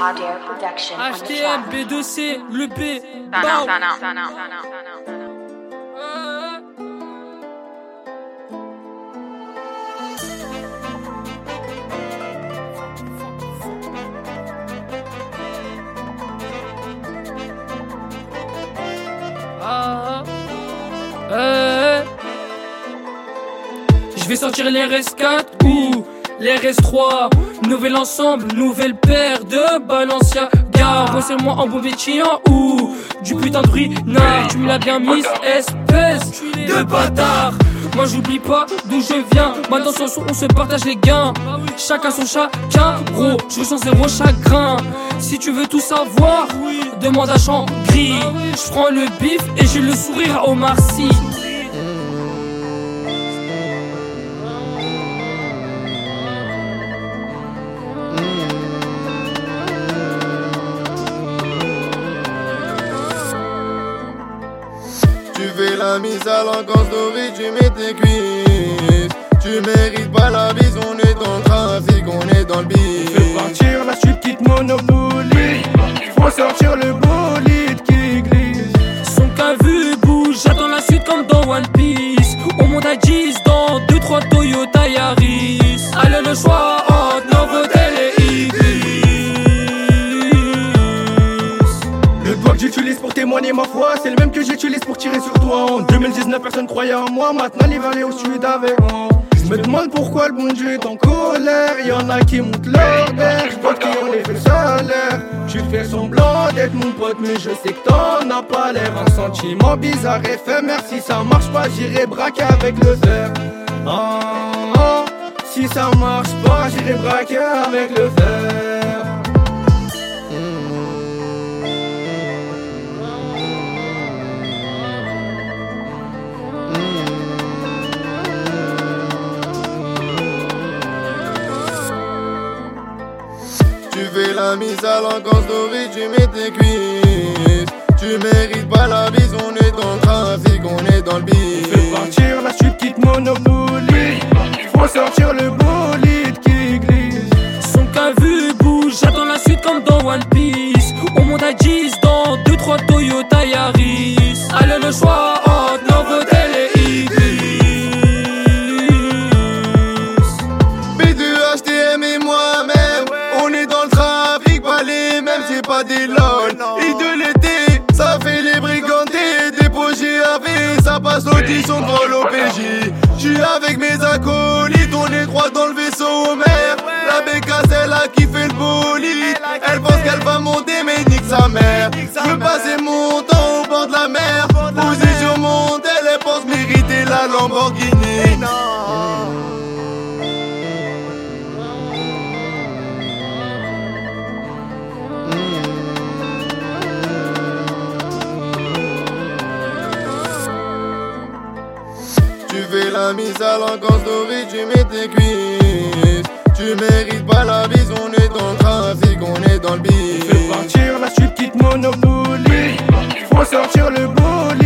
Hadair Production on the HTM, track. B2C, le B. Tana, Bow. tana, tana, tana, tana. Je vais sortir les RS4 ou les RS3. Nouvel ensemble, nouvelle paire de Balenciaga. Resserre-moi en bombé chiant ou du putain de bruit. Nah, tu me l'as bien mise, espèce de bâtard. Moi j'oublie pas d'où je viens. Maintenant sur son on se partage les gains. Chacun son chacun, gros, je ressens zéro chagrin. Si tu veux tout savoir, demande à Changri. Je prends le bif et j'ai le sourire à Omar Sy. Tu fais la mise à l'enconce dorée, tu mets tes cuisses. Tu mérites pas la bise, on est dans le trafic, on est dans le bif. Fais partir la suite quitte Monopoly. Faut sortir le bolide qui glisse. Son cas vu bouge, j'attends la suite comme dans One Piece. On monte à 10 dans 2-3 Toyota Yaris. Allez le choix entre Novotel et Ibis. Le doigt que j'utilise pour témoigner ma foi, c'est le même que j'utilise pour tirer sur toi. En 2019 personne croyait en moi, maintenant il va aller au sud avec moi. Je me demande pourquoi le bon Dieu est en colère. Y'en a qui montent leur verre, j'vois qui ont les fait le salaire. Tu fais semblant d'être mon pote mais je sais que t'en as pas l'air. Un sentiment bizarre éphémère, si ça marche pas j'irai braquer avec le fer. Si ça marche pas j'irai braquer avec le fer. Tu fais la mise à l'enconce dorée, tu mets tes cuisses. Tu mérites pas la bise, on est dans le trafic, on est dans le bif. Fais partir la suite quitte Monopoly. Faut sortir le bolide qui glisse. Son cas vu bouge, j'attends la suite comme dans One Piece. On monte à 10 dans 2-3 Toyota Yaris. Allez le choix entre Novotel et Ibis. B2, HTM et moi-même, on est dans le trafic, pas les mêmes, c'est pas des lol. Et de l'été, ça fait les brigantés, des projets AV, ça passe l'audition devant l'OPJ. J'suis avec mes acolytes, on est droit dans le vaisseau mère. La bécasse, elle a kiffé le bolide. Elle pense qu'elle va monter, mais nique sa mère. J'veux passer mon temps au bord de la mer. Posé sur mon tel, elle pense mériter la Lamborghini. Tu fais la mise à l'enconce dorée, tu mets tes cuisses. Tu mérites pas la bise, on est dans le trafic, on est dans le bif. Fais partir la suite quitte Monopoly. Faut sortir le bolide.